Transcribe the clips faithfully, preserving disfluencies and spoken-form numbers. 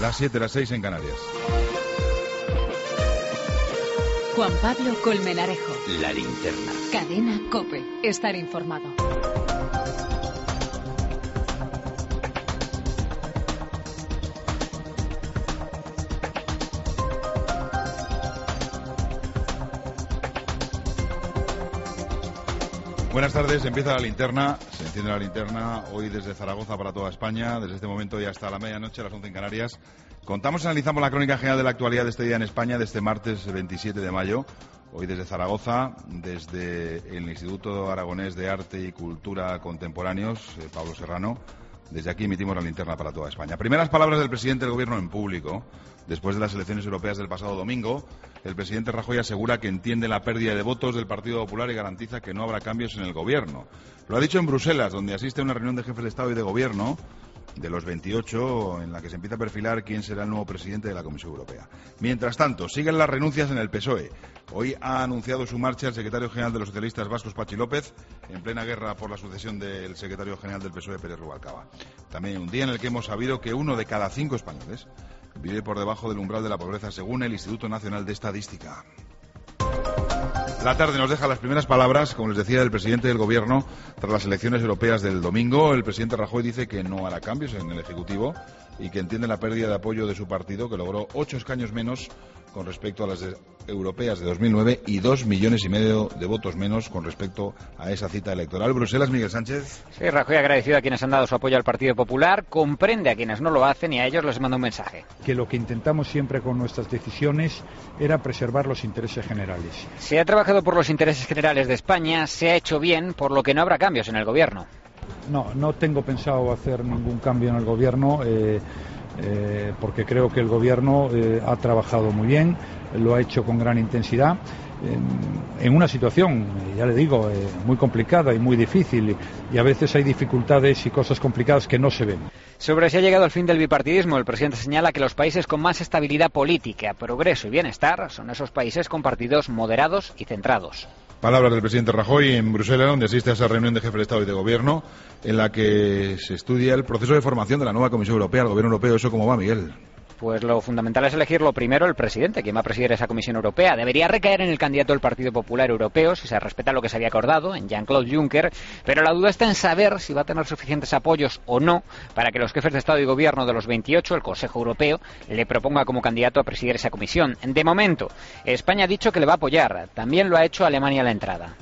Las siete, las seis en Canarias. Juan Pablo Colmenarejo. La linterna. Cadena COPE. Estar informado. Buenas tardes, empieza la linterna, se enciende la linterna hoy desde Zaragoza para toda España, desde este momento y hasta la medianoche, a las once en Canarias. Contamos y analizamos la crónica general de la actualidad de este día en España, de este martes veintisiete de mayo, hoy desde Zaragoza, desde el Instituto Aragonés de Arte y Cultura Contemporáneos, eh, Pablo Serrano. Desde aquí emitimos la linterna para toda España. Primeras palabras del presidente del Gobierno en público. Después de las elecciones europeas del pasado domingo, el presidente Rajoy asegura que entiende la pérdida de votos del Partido Popular y garantiza que no habrá cambios en el Gobierno. Lo ha dicho en Bruselas, donde asiste a una reunión de jefes de Estado y de Gobierno de los veintiocho, en la que se empieza a perfilar quién será el nuevo presidente de la Comisión Europea. Mientras tanto, siguen las renuncias en el P S O E. Hoy ha anunciado su marcha el secretario general de los socialistas vascos, Patxi López, en plena guerra por la sucesión del secretario general del P S O E, Pérez Rubalcaba. También un día en el que hemos sabido que uno de cada cinco españoles vive por debajo del umbral de la pobreza, según el Instituto Nacional de Estadística. La tarde nos deja las primeras palabras, como les decía, del presidente del Gobierno tras las elecciones europeas del domingo. El presidente Rajoy dice que no hará cambios en el Ejecutivo y que entiende la pérdida de apoyo de su partido, que logró ocho escaños menos con respecto a las de europeas de dos mil nueve y dos millones y medio de votos menos con respecto a esa cita electoral. Bruselas, Miguel Sánchez. Sí, Rajoy agradecido a quienes han dado su apoyo al Partido Popular, comprende a quienes no lo hacen y a ellos les manda un mensaje. Que lo que intentamos siempre con nuestras decisiones era preservar los intereses generales. Se ha trabajado por los intereses generales de España, se ha hecho bien, por lo que no habrá cambios en el Gobierno. No, no tengo pensado hacer ningún cambio en el Gobierno, eh, eh, porque creo que el Gobierno eh, ha trabajado muy bien, lo ha hecho con gran intensidad, en, en una situación, ya le digo, eh, muy complicada y muy difícil, y, y a veces hay dificultades y cosas complicadas que no se ven. Sobre si ha llegado el fin del bipartidismo, el presidente señala que los países con más estabilidad política, progreso y bienestar son esos países con partidos moderados y centrados. Palabras del presidente Rajoy en Bruselas, donde asiste a esa reunión de jefes de Estado y de Gobierno, en la que se estudia el proceso de formación de la nueva Comisión Europea, el Gobierno Europeo. ¿Eso cómo va, Miguel? Pues lo fundamental es elegir lo primero el presidente, quien va a presidir esa Comisión Europea. Debería recaer en el candidato del Partido Popular Europeo, si se respeta lo que se había acordado, en Jean-Claude Juncker, pero la duda está en saber si va a tener suficientes apoyos o no para que los jefes de Estado y Gobierno de los veintiocho, el Consejo Europeo, le proponga como candidato a presidir esa comisión. De momento, España ha dicho que le va a apoyar. También lo ha hecho Alemania a la entrada.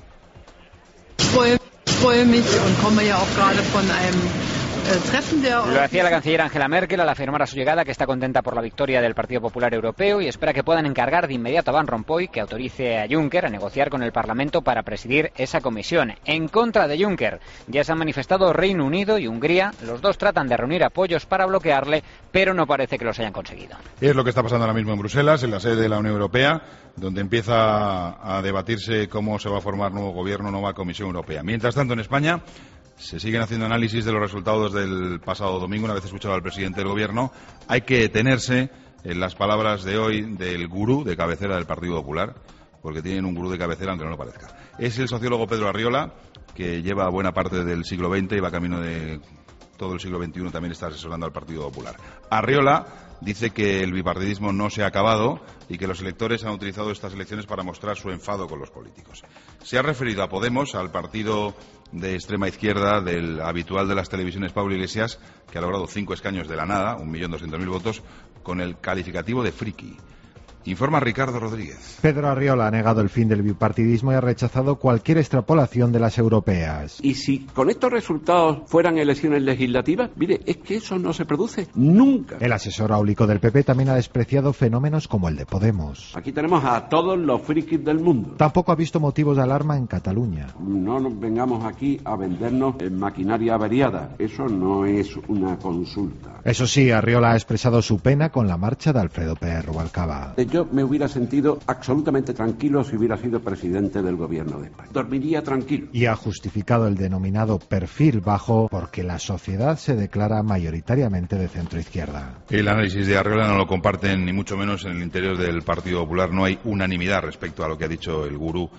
Lo hacía la canciller Angela Merkel al afirmar a su llegada que está contenta por la victoria del Partido Popular Europeo y espera que puedan encargar de inmediato a Van Rompuy que autorice a Juncker a negociar con el Parlamento para presidir esa comisión. En contra de Juncker ya se han manifestado Reino Unido y Hungría. Los dos tratan de reunir apoyos para bloquearle, pero no parece que los hayan conseguido. Es lo que está pasando ahora mismo en Bruselas, en la sede de la Unión Europea, donde empieza a debatirse cómo se va a formar nuevo gobierno, nueva Comisión Europea. Mientras tanto, en España se siguen haciendo análisis de los resultados del pasado domingo. Una vez escuchado al presidente del Gobierno, hay que detenerse en las palabras de hoy del gurú de cabecera del Partido Popular, porque tienen un gurú de cabecera, aunque no lo parezca. Es el sociólogo Pedro Arriola, que lleva buena parte del siglo veinte y va camino de todo el siglo veintiuno, también está asesorando al Partido Popular. Arriola dice que el bipartidismo no se ha acabado y que los electores han utilizado estas elecciones para mostrar su enfado con los políticos. Se ha referido a Podemos, al partido de extrema izquierda del habitual de las televisiones Pablo Iglesias, que ha logrado cinco escaños de la nada, un millón doscientos mil votos, con el calificativo de friki. Informa Ricardo Rodríguez. Pedro Arriola ha negado el fin del bipartidismo y ha rechazado cualquier extrapolación de las europeas. Y si con estos resultados fueran elecciones legislativas, mire, es que eso no se produce nunca. El asesor áulico del P P también ha despreciado fenómenos como el de Podemos. Aquí tenemos a todos los frikis del mundo. Tampoco ha visto motivos de alarma en Cataluña. No nos vengamos aquí a vendernos en maquinaria averiada. Eso no es una consulta. Eso sí, Arriola ha expresado su pena con la marcha de Alfredo Pérez Rubalcaba. Yo me hubiera sentido absolutamente tranquilo si hubiera sido presidente del Gobierno de España. Dormiría tranquilo. Y ha justificado el denominado perfil bajo porque la sociedad se declara mayoritariamente de centro-izquierda. El análisis de Arriola no lo comparten ni mucho menos en el interior del Partido Popular. No hay unanimidad respecto a lo que ha dicho el gurú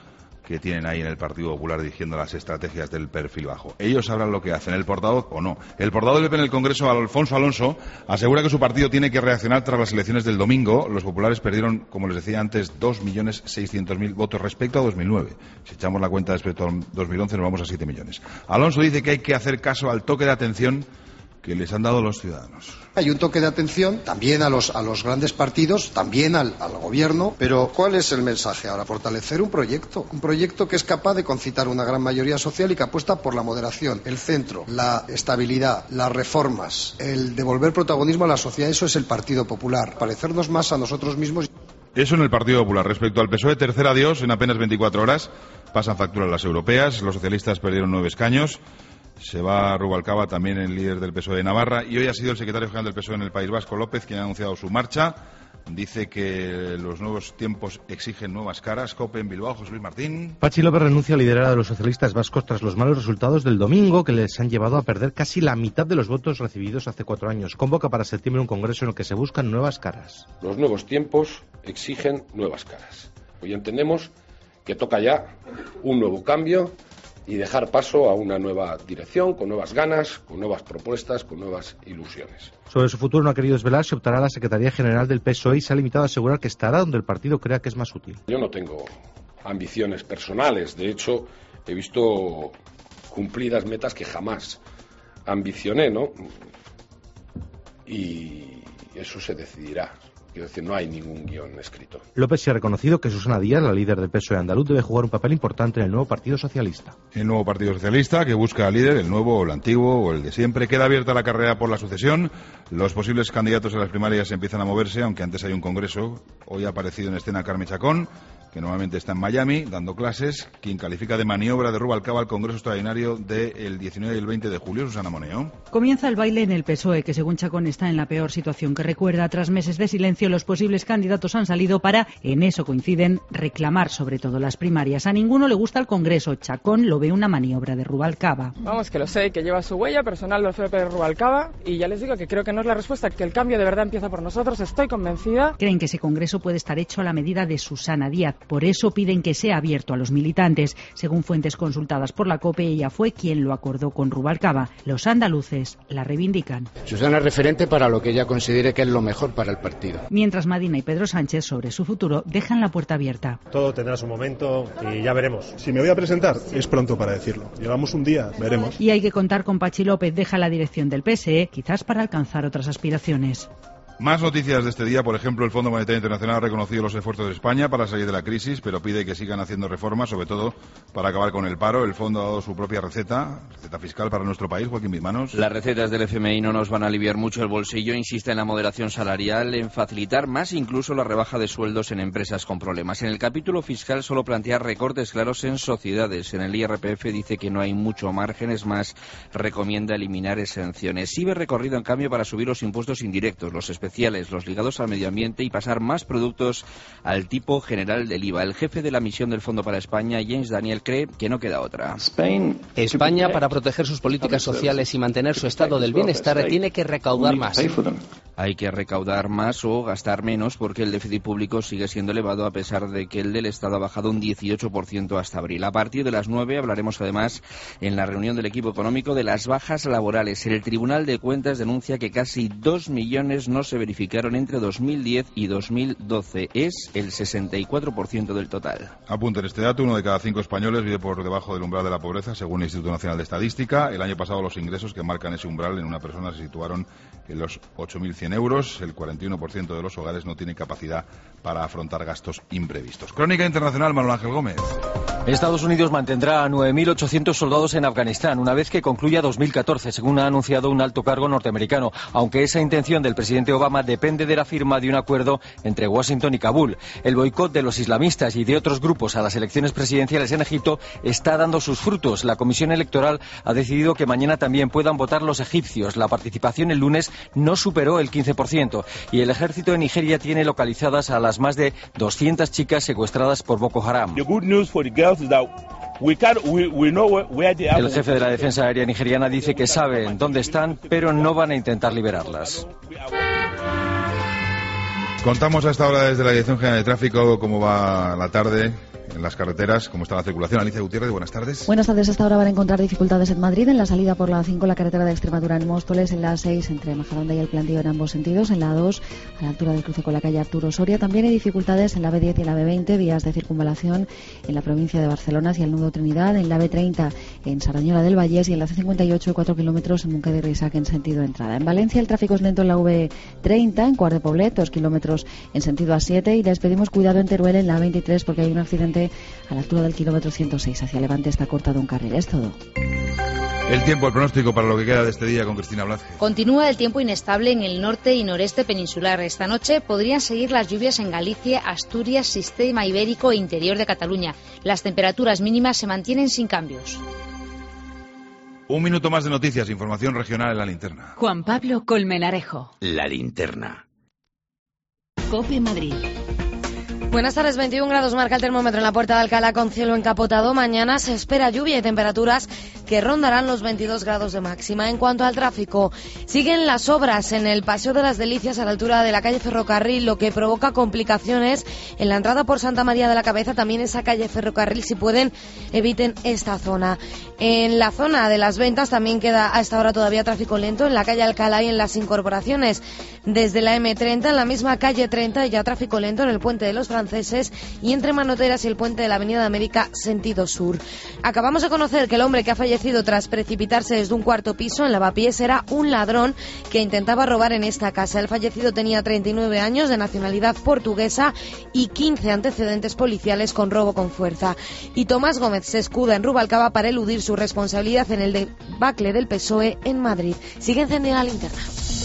que tienen ahí en el Partido Popular dirigiendo las estrategias del perfil bajo. Ellos sabrán lo que hacen, el portavoz o no. El portavoz del P P en el Congreso, Alfonso Alonso, asegura que su partido tiene que reaccionar tras las elecciones del domingo. Los populares perdieron, como les decía antes, dos millones seiscientos mil votos respecto a dos mil nueve. Si echamos la cuenta respecto a dos mil once nos vamos a siete millones. Alonso dice que hay que hacer caso al toque de atención que les han dado los ciudadanos. Hay un toque de atención también a los, a los grandes partidos, también al, al gobierno, pero ¿cuál es el mensaje ahora? Fortalecer un proyecto, un proyecto que es capaz de concitar una gran mayoría social y que apuesta por la moderación, el centro, la estabilidad, las reformas, el devolver protagonismo a la sociedad. Eso es el Partido Popular, parecernos más a nosotros mismos. Eso en el Partido Popular. Respecto al P S O E, tercer adiós en apenas veinticuatro horas. Pasan facturas las europeas, los socialistas perdieron nueve escaños. Se va Rubalcaba, también el líder del P S O E de Navarra, y hoy ha sido el secretario general del P S O E en el País Vasco, López, quien ha anunciado su marcha. Dice que los nuevos tiempos exigen nuevas caras. COPE en Bilbao, José Luis Martín. Patxi López renuncia a liderar a los socialistas vascos tras los malos resultados del domingo, que les han llevado a perder casi la mitad de los votos recibidos hace cuatro años. Convoca para septiembre un congreso en el que se buscan nuevas caras. Los nuevos tiempos exigen nuevas caras. Hoy entendemos que toca ya un nuevo cambio y dejar paso a una nueva dirección, con nuevas ganas, con nuevas propuestas, con nuevas ilusiones. Sobre su futuro no ha querido desvelar si optará a la Secretaría General del P S O E y se ha limitado a asegurar que estará donde el partido crea que es más útil. Yo no tengo ambiciones personales, de hecho he visto cumplidas metas que jamás ambicioné, ¿no? Y eso se decidirá. Quiero decir, no hay ningún guión escrito. López se ha reconocido que Susana Díaz, la líder del P S O E andaluz, debe jugar un papel importante en el nuevo Partido Socialista. El nuevo Partido Socialista, que busca líder, el nuevo o el antiguo o el de siempre. Queda abierta la carrera por la sucesión. Los posibles candidatos a las primarias empiezan a moverse, aunque antes hay un congreso. Hoy ha aparecido en escena Carmen Chacón, que normalmente está en Miami, dando clases, quien califica de maniobra de Rubalcaba el Congreso Extraordinario del diecinueve y el veinte de julio. Susana Moneo. Comienza el baile en el P S O E, que según Chacón está en la peor situación que recuerda. Tras meses de silencio, los posibles candidatos han salido para, en eso coinciden, reclamar sobre todo las primarias. A ninguno le gusta el Congreso. Chacón lo ve una maniobra de Rubalcaba. Vamos, que lo sé, que lleva su huella personal del F P de Rubalcaba, y ya les digo que creo que no es la respuesta, que el cambio de verdad empieza por nosotros. Estoy convencida. Creen que ese Congreso puede estar hecho a la medida de Susana Díaz. Por eso piden que sea abierto a los militantes. Según fuentes consultadas por la COPE, ella fue quien lo acordó con Rubalcaba. Los andaluces la reivindican. Susana es referente para lo que ella considere que es lo mejor para el partido. Mientras Madina y Pedro Sánchez, sobre su futuro, dejan la puerta abierta. Todo tendrá su momento y ya veremos. Si me voy a presentar, es pronto para decirlo. Llevamos un día, veremos. Y hay que contar con Patxi López. Deja la dirección del P S E, quizás para alcanzar otras aspiraciones. Más noticias de este día. Por ejemplo, el Fondo Monetario Internacional ha reconocido los esfuerzos de España para salir de la crisis, pero pide que sigan haciendo reformas, sobre todo para acabar con el paro. El fondo ha dado su propia receta, receta fiscal para nuestro país. Joaquín Bismanos. Las recetas del F M I no nos van a aliviar mucho el bolsillo. Insiste en la moderación salarial, en facilitar más incluso la rebaja de sueldos en empresas con problemas. En el capítulo fiscal solo plantea recortes claros en sociedades. En el I R P F dice que no hay mucho margen, es más, recomienda eliminar exenciones. Sí ve recorrido, en cambio, para subir los impuestos indirectos, los especiales, los ligados al medio ambiente, y pasar más productos al tipo general del I V A. El jefe de la misión del Fondo para España, James Daniel, cree que no queda otra. España, para proteger sus políticas sociales y mantener su estado del bienestar, tiene que recaudar más. Hay que recaudar más o gastar menos, porque el déficit público sigue siendo elevado, a pesar de que el del Estado ha bajado un dieciocho por ciento hasta abril. A partir de las nueve hablaremos además en la reunión del equipo económico de las bajas laborales. El Tribunal de Cuentas denuncia que casi dos millones no se verificaron entre dos mil diez y dos mil doce. Es el sesenta y cuatro por ciento del total. Apunten este dato: uno de cada cinco españoles vive por debajo del umbral de la pobreza, según el Instituto Nacional de Estadística. El año pasado los ingresos que marcan ese umbral en una persona se situaron en los ocho mil cien euros. El cuarenta y uno por ciento de los hogares no tiene capacidad para afrontar gastos imprevistos. Crónica Internacional, Manuel Ángel Gómez. Estados Unidos mantendrá a nueve mil ochocientos soldados en Afganistán una vez que concluya dos mil catorce, según ha anunciado un alto cargo norteamericano, aunque esa intención del presidente Obama depende de la firma de un acuerdo entre Washington y Kabul. El boicot de los islamistas y de otros grupos a las elecciones presidenciales en Egipto está dando sus frutos. La Comisión Electoral ha decidido que mañana también puedan votar los egipcios. La participación el lunes no superó el quince por ciento y el ejército de Nigeria tiene localizadas a las más de doscientas chicas secuestradas por Boko Haram. El jefe de la defensa aérea nigeriana dice que saben dónde están, pero no van a intentar liberarlas. Contamos a esta hora desde la Dirección General de Tráfico cómo va la tarde en las carreteras, cómo está la circulación. Alicia Gutiérrez, buenas tardes. Buenas tardes. Hasta ahora van a encontrar dificultades en Madrid, en la salida por la cinco, la carretera de Extremadura en Móstoles, en la seis entre Majadahonda y el Plantío en ambos sentidos, en la dos a la altura del cruce con la calle Arturo Soria. También hay dificultades en la B diez y en la B veinte, vías de circunvalación en la provincia de Barcelona hacia el nudo Trinidad, en la B treinta en Sarañola del Vallés y en la C cincuenta y ocho, cuatro kilómetros en Munqueda y Risac en sentido entrada. En Valencia el tráfico es lento en la V treinta, en Quart de Poblet, dos kilómetros en sentido A siete, y les pedimos cuidado en Teruel en la veintitrés porque hay un accidente a la altura del kilómetro ciento seis. Hacia Levante está cortado un carril. Es todo. El tiempo, el pronóstico para lo que queda de este día con Cristina Blázquez. Continúa el tiempo inestable en el norte y noreste peninsular. Esta noche podrían seguir las lluvias en Galicia, Asturias, sistema ibérico e interior de Cataluña. Las temperaturas mínimas se mantienen sin cambios. Un minuto más de noticias, información regional en La Linterna. Juan Pablo Colmenarejo. La Linterna. COPE Madrid. Buenas tardes, veintiún grados marca el termómetro en la Puerta de Alcalá con cielo encapotado. Mañana se espera lluvia y temperaturas que rondarán los veintidós grados de máxima. En cuanto al tráfico, siguen las obras en el Paseo de las Delicias a la altura de la calle Ferrocarril, lo que provoca complicaciones en la entrada por Santa María de la Cabeza. También esa calle Ferrocarril, si pueden, eviten esta zona. En la zona de las Ventas también queda a esta hora todavía tráfico lento en la calle Alcalá y en las incorporaciones. Desde la eme treinta, en la misma calle treinta, ya tráfico lento en el Puente de los Franceses y entre Manoteras y el puente de la Avenida de América sentido sur. Acabamos de conocer que el hombre que ha fallecido tras precipitarse desde un cuarto piso en Lavapiés era un ladrón que intentaba robar en esta casa. El fallecido tenía treinta y nueve años, de nacionalidad portuguesa y quince antecedentes policiales con robo con fuerza. Y Tomás Gómez se escuda en Rubalcaba para eludir su responsabilidad en el debacle del P S O E en Madrid. Sigue encendida la linterna.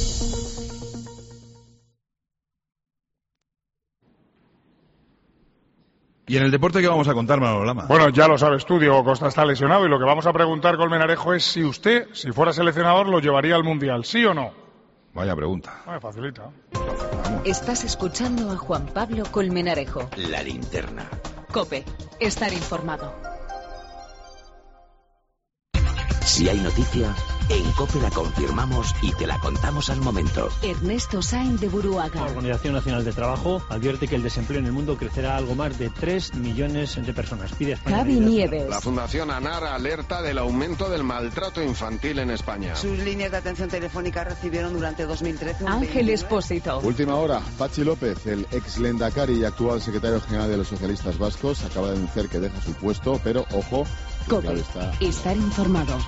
¿Y en el deporte qué vamos a contar, Manolo Lama? Bueno, ya lo sabes tú, Diego Costa está lesionado y lo que vamos a preguntar, Colmenarejo, es si usted, si fuera seleccionador, lo llevaría al Mundial, ¿sí o no? Vaya pregunta. Vaya, facilita. Estás escuchando a Juan Pablo Colmenarejo. La Linterna. COPE. Estar informado. Si hay noticia, en COPE la confirmamos y te la contamos al momento. Ernesto Sainz de Buruaga. La Organización Nacional del Trabajo advierte que el desempleo en el mundo crecerá a algo más de tres millones de personas. Pide a España. Javi Nieves. La Fundación ANAR alerta del aumento del maltrato infantil en España. Sus líneas de atención telefónica recibieron durante dos mil trece un Ángel Expósito. Última hora. Pachi López, el ex Lehendakari y actual secretario general de los socialistas vascos, acaba de anunciar que deja su puesto, pero ojo, COPE. Está... Estar informado.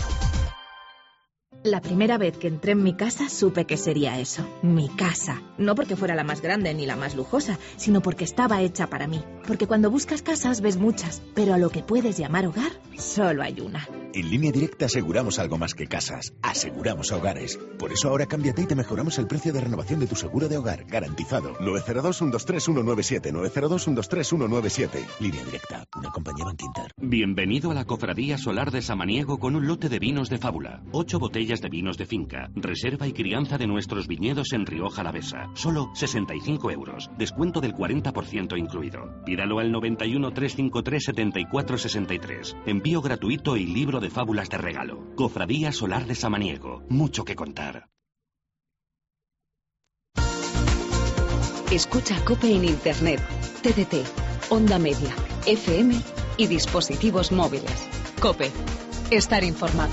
La primera vez que entré en mi casa supe que sería eso, mi casa. No porque fuera la más grande ni la más lujosa, sino porque estaba hecha para mí. Porque cuando buscas casas ves muchas, pero a lo que puedes llamar hogar, solo hay una. En Línea Directa aseguramos algo más que casas, aseguramos hogares. Por eso ahora cámbiate y te mejoramos el precio de renovación de tu seguro de hogar, garantizado. nueve cero dos, uno dos tres, uno nueve siete, nueve cero dos, uno dos tres, uno nueve siete. Línea Directa, una compañía Bankinter. Bienvenido a la Cofradía Solar de Samaniego con un lote de vinos de fábula. Ocho botellas de vinos de finca, reserva y crianza de nuestros viñedos en Rioja Alavesa. Solo sesenta y cinco euros, descuento del cuarenta por ciento incluido. Pídalo al noventa y uno, trescientos cincuenta y tres, setenta y cuatro sesenta y tres. Envío gratuito y libro de fábulas de regalo. Cofradía Solar de Samaniego. Mucho que contar. Escucha COPE en Internet, T D T, Onda Media, F M y dispositivos móviles. COPE. Estar informado.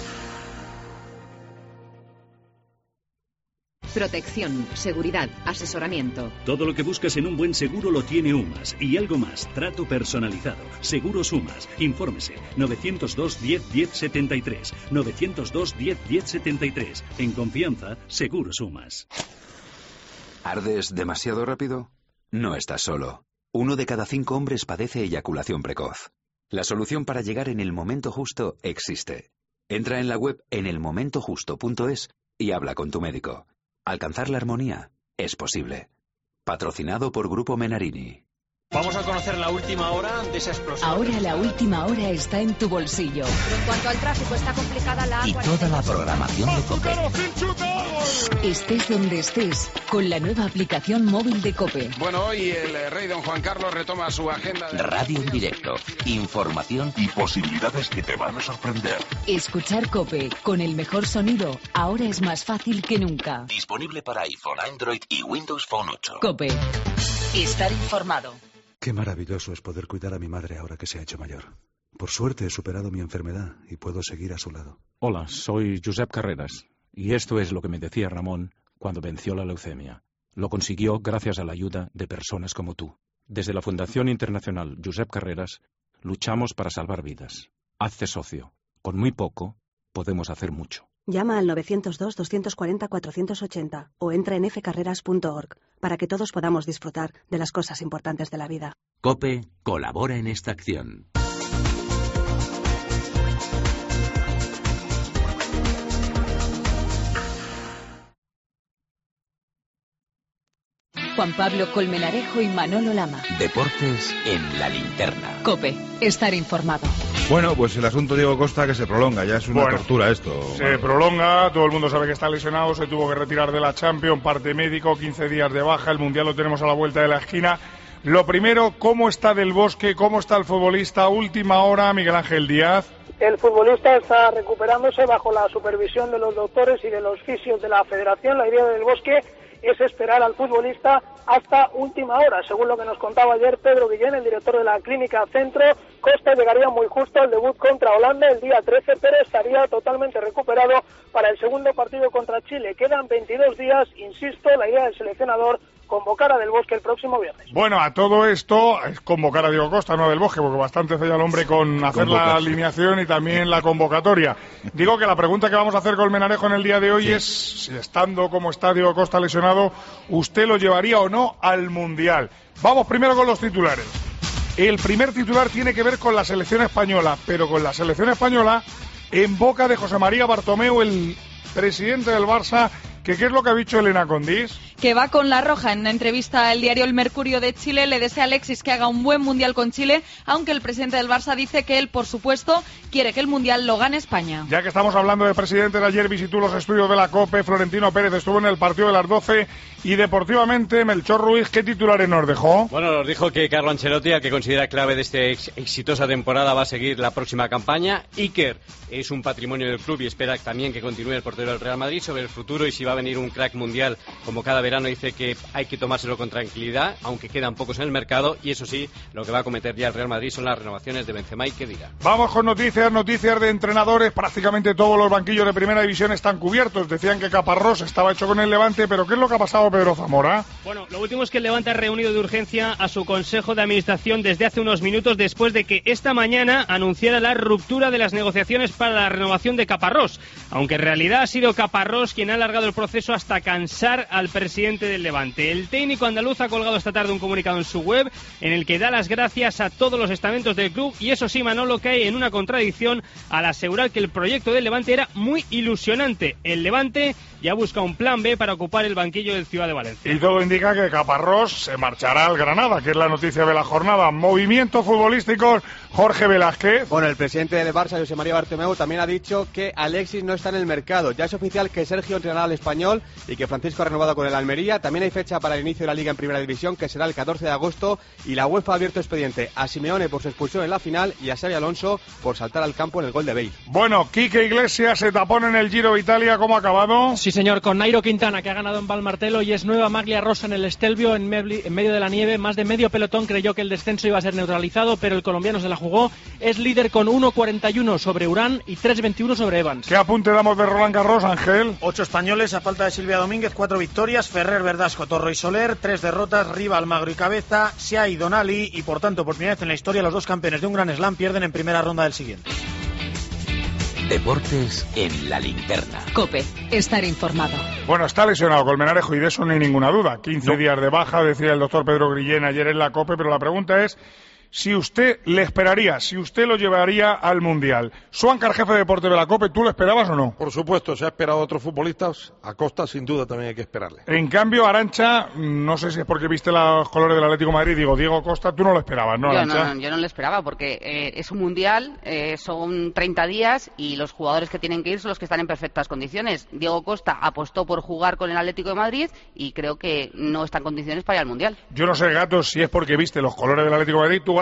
Protección, seguridad, asesoramiento. Todo lo que buscas en un buen seguro lo tiene UMAS. Y algo más, trato personalizado. Seguros UMAS. Infórmese. novecientos dos, diez, diez, setenta y tres. novecientos dos, diez, diez, setenta y tres. En confianza, Seguros UMAS. ¿Ardes demasiado rápido? No estás solo. Uno de cada cinco hombres padece eyaculación precoz. La solución para llegar en el momento justo existe. Entra en la web en el momento justo punto es y habla con tu médico. Alcanzar la armonía es posible. Patrocinado por Grupo Menarini. Vamos a conocer la última hora de esa explosión. Ahora la última hora está en tu bolsillo. Pero en cuanto al tráfico, está complicada la... Y toda la programación de COPE. Estés donde estés, con la nueva aplicación móvil de COPE. Bueno, hoy el rey don Juan Carlos retoma su agenda de... Radio en directo, información y posibilidades que te van a sorprender. Escuchar COPE con el mejor sonido ahora es más fácil que nunca. Disponible para iPhone, Android y Windows Phone ocho. COPE. Estar informado. Qué maravilloso es poder cuidar a mi madre ahora que se ha hecho mayor. Por suerte he superado mi enfermedad y puedo seguir a su lado. Hola, soy Josep Carreras, y esto es lo que me decía Ramón cuando venció la leucemia. Lo consiguió gracias a la ayuda de personas como tú. Desde la Fundación Internacional Josep Carreras, luchamos para salvar vidas. Hazte socio. Con muy poco, podemos hacer mucho. Llama al nueve cero dos, dos cuatro cero, cuatro ocho cero o entra en f carreras punto org para que todos podamos disfrutar de las cosas importantes de la vida. COPE colabora en esta acción. Juan Pablo Colmenarejo y Manolo Lama. Deportes en la linterna. COPE, estar informado. Bueno, pues el asunto Diego Costa que se prolonga, ya es una bueno, tortura esto. Se vale. prolonga, todo el mundo sabe que está lesionado, se tuvo que retirar de la Champions, parte médico, quince días de baja, el Mundial lo tenemos a la vuelta de la esquina. Lo primero, ¿cómo está Del Bosque? ¿Cómo está el futbolista? Última hora, Miguel Ángel Díaz. El futbolista está recuperándose bajo la supervisión de los doctores y de los fisios de la Federación. La idea de Del Bosque es esperar al futbolista hasta última hora. Según lo que nos contaba ayer Pedro Guillén, el director de la Clínica Centro, Costa llegaría muy justo al debut contra Holanda el día trece, pero estaría totalmente recuperado para el segundo partido contra Chile. Quedan veintidós días, insisto, la idea del seleccionador convocar a Del Bosque el próximo viernes. Bueno, a todo esto es convocar a Diego Costa, no a Del Bosque, porque bastante hace ya el hombre con hacer Convocas. la alineación y también la convocatoria. Digo que la pregunta que vamos a hacer con Colmenarejo en el día de hoy sí. es, si estando como está Diego Costa lesionado, ¿usted lo llevaría o no al Mundial? Vamos primero con los titulares. El primer titular tiene que ver con la selección española, pero con la selección española en boca de José María Bartomeu, el presidente del Barça, que ¿qué es lo que ha dicho Elena Condís? Que va con la roja. En una entrevista al diario El Mercurio de Chile le desea a Alexis que haga un buen Mundial con Chile, aunque el presidente del Barça dice que él, por supuesto, quiere que el Mundial lo gane España. Ya que estamos hablando de presidentes, ayer visitó los estudios de la COPE, Florentino Pérez estuvo en el partido de las doce y deportivamente Melchor Ruiz, ¿qué titulares nos dejó? Bueno, nos dijo que Carlo Ancelotti, al que considera clave de esta ex exitosa temporada, va a seguir la próxima campaña. Iker es un patrimonio del club y espera también que continúe el portero del Real Madrid. Sobre el futuro y si va a venir un crack mundial como cada verano, dice que hay que tomárselo con tranquilidad, aunque quedan pocos en el mercado, y eso sí, lo que va a cometer ya el Real Madrid son las renovaciones de Benzema y Khedira. Vamos con noticias, noticias de entrenadores. Prácticamente todos los banquillos de primera división están cubiertos. Decían que Caparrós estaba hecho con el Levante, pero ¿qué es lo que ha pasado, Pedro Zamora? Bueno, lo último es que el Levante ha reunido de urgencia a su consejo de administración desde hace unos minutos, después de que esta mañana anunciara la ruptura de las negociaciones para la renovación de Caparrós, aunque en realidad ha sido Caparrós quien ha alargado el proceso hasta cansar al presidente del Levante. El técnico andaluz ha colgado esta tarde un comunicado en su web en el que da las gracias a todos los estamentos del club, y eso sí, Manolo, cae en una contradicción al asegurar que el proyecto del Levante era muy ilusionante. El Levante ya busca un plan B para ocupar el banquillo del Ciudad de Valencia. Y todo indica que Caparrós se marchará al Granada, que es la noticia de la jornada. Movimientos futbolísticos, Jorge Velázquez. Bueno, el presidente del Barça, José María Bartomeu, también ha dicho que Alexis no está en el mercado. Ya es oficial que Sergio entrenará al Español y que Francisco ha renovado con el Almería. También hay fecha para el inicio de la Liga en Primera División, que será el catorce de agosto, y la UEFA ha abierto expediente a Simeone por su expulsión en la final y a Xabi Alonso por saltar al campo en el gol de Bale. Bueno, Quique Iglesias se tapón en el Giro de Italia, ¿cómo ha acabado? Sí, señor, con Nairo Quintana, que ha ganado en Valmartelo y es nueva maglia rosa en el Stelvio, en, en medio de la nieve. Más de medio pelotón creyó que el descenso iba a ser neutralizado, pero el colombiano se la jugó. Es líder con uno cuarenta y uno sobre Urán y tres veintiuno sobre Evans. ¿Qué apunte damos de Roland Garros, Ángel? Ocho españoles a falta de Silvia Domínguez, cuatro victorias: Ferrer, Verdasco, Torro y Soler. Tres derrotas: Riva, Almagro y Cabeza, Sia y Donali. Y por tanto, por primera vez en la historia, los dos campeones de un Grand Slam pierden en primera ronda del siguiente. Deportes en la linterna. COPE, estar informado. Bueno, está lesionado Colmenarejo y de eso no hay ninguna duda. quince no. días de baja, decía el doctor Pedro Grillén ayer en la COPE, pero la pregunta es si usted le esperaría, si usted lo llevaría al Mundial. Suáncar, jefe de deporte de la COPE, ¿tú lo esperabas o no? Por supuesto, se ha esperado a otros futbolistas, a Costa sin duda también hay que esperarle. En cambio, Arantxa, no sé si es porque viste los colores del Atlético de Madrid, digo, Diego Costa, tú no lo esperabas, ¿no, Arantxa? Yo no, yo no lo esperaba porque eh, es un Mundial, eh, son treinta días y los jugadores que tienen que ir son los que están en perfectas condiciones. Diego Costa apostó por jugar con el Atlético de Madrid y creo que no está en condiciones para ir al Mundial. Yo no sé, Gato, si es porque viste los colores del Atlético de Madrid, tú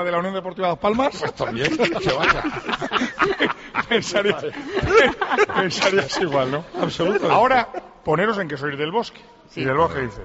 la de la Unión Deportiva Las Palmas. Pues también, que vaya. pensarías, pensarías igual, ¿no? Absolutamente. Ahora, poneros en que sois del Bosque. Sí. Y del Bosque dice,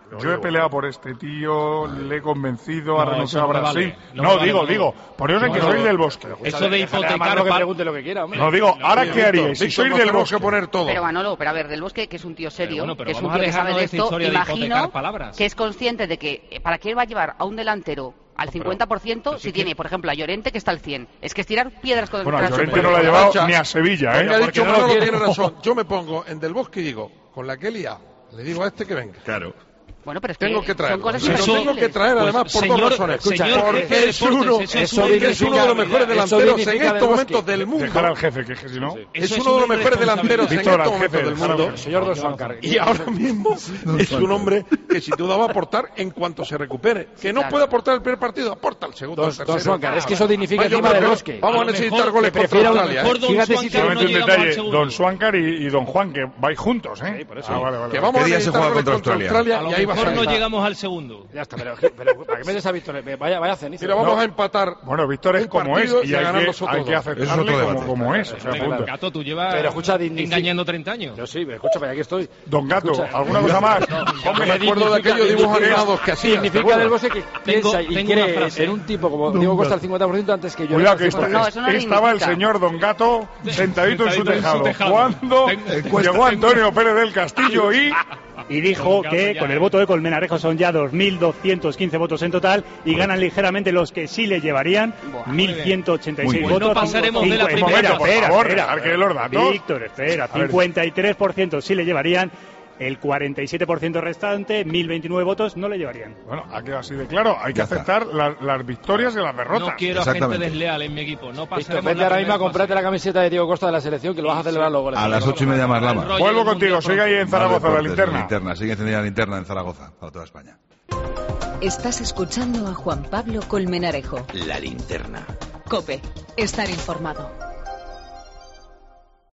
Yo he peleado por este tío, le he convencido, No, ha renunciado eso no a Brasil. vale. No No, vale, digo, no. digo, por eso es No, que no. soy del Bosque. Eso de hipotecar lo que pa- pregunte lo que quiera, hombre. No, digo, ¿ahora qué haríais? Si Víctor, sois nos del tenemos Bosque. que poner todo. Pero Manolo, pero a ver, Del Bosque, que es un tío serio, Pero bueno, pero que es un vamos a tío que sabe dejarnos de de esta esto, historia de imagino hipotecar palabras. que es consciente de que eh, ¿para qué va a llevar a un delantero al cincuenta por ciento si sí tiene, que- por ejemplo, a Llorente que está al cien? Es que es tirar piedras con Bueno, a contra el Llorente suelo. no la ha llevado Escucha, ni a Sevilla, Lo ¿eh? que ha dicho Porque no lo Manolo quiere. tiene razón. Yo me pongo en Del Bosque y digo, con la que he liado, le digo a este que venga. Claro. Bueno, pero es Tengo que, que traerlo. son cosas Y lo tengo imposibles. que traer Pues, además por señor- dos razones. señor porque jefe de es uno, deportes, eso es porque una es uno de los mejores eso delanteros en dignifica estos Del Bosque. momentos del mundo. Dejar al jefe, que, que si no... Eso Es es uno de los una mejores delanteros en Víctor, estos al jefe, momentos del dejar al mundo. jefe. Señor Don Suancar. Y ahora mismo es un hombre que sin duda va a aportar en cuanto se recupere. Que no claro. puede aportar el primer partido, aporta el segundo, Don, el Don tercero. Suancar, es que eso dignifica Ah, yo encima creo del que Bosque. Vamos a A lo necesitar mejor goles que contra prefiera un- Australia. mejor ¿eh? Don Fíjate si Suancar Solamente no un llegamos al detalle, segundo. Don Suancar y, y Don Juan, que vais juntos, ¿eh? Sí, por eso. Ah, vale, vale. Que vale. vamos ¿Qué a día se necesitar juega goles contra contra Australia? Australia A lo y ahí va a mejor no salir. llegamos al segundo. Ya está, pero, pero ¿para qué metes a Víctor? Vaya, vaya ceniza. Mira, vamos No. a empatar. Bueno, Víctor es un como es partido y y a hay ganar que, nosotros hay que dos. Eso es aceptarle otro como, debate. como es. O sea, Venga, punto. Gato, tú llevas Pero escucha, dignifica- engañando treinta años. Yo sí, pero escucha, para aquí estoy. Don Gato, Escucha. ¿alguna cosa más? Hombre, me acuerdo de aquellos dibujos animados que hacía. Significa Del Bosque que Tengo- piensa y tengo una cree frase. en un tipo como Diego Costa al cincuenta por ciento antes que yo. Cuidado que está- No, eso no estaba el dignifica. señor Don Gato sentadito en su Sentadito en su tejado. tejado. Cuando Tengo- llegó Antonio Pérez del Castillo y... Y dijo que con el voto de Colmenarejo son ya dos mil doscientos quince votos en total y ganan ligeramente los que sí le llevarían mil ciento ochenta y seis Muy votos. bien. No pasaremos de la Cincu- primera. Espera, Por espera, favor, espera. dejar que dé los datos. Víctor, espera. A ver. cincuenta y tres por ciento sí le llevarían, el cuarenta y siete por ciento restante, mil veintinueve votos, no le llevarían. Bueno, ha quedado así de claro. Hay que Ya está. aceptar la- las victorias y las derrotas. No quiero a gente Exactamente. desleal en mi equipo. No Víctor, pasaremos vete la ahora mismo a primera comprarte la camiseta de Diego Costa de la selección que lo vas a celebrar los goles. A las ocho y media más Lama. Rollo Vuelvo del contigo, Mundial sigue ahí en Más Zaragoza, la deportes, linterna. linterna. Sigue encendida la linterna en Zaragoza, para toda España. Estás escuchando a Juan Pablo Colmenarejo. La linterna. Cope, estar informado.